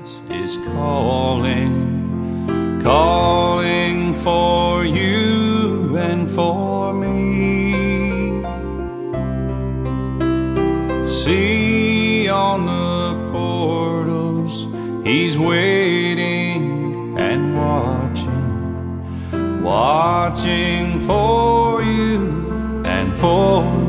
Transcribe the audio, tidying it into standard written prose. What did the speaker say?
is calling, calling for you and for me. See on the portals, He's waiting and watching, watching for you and for me.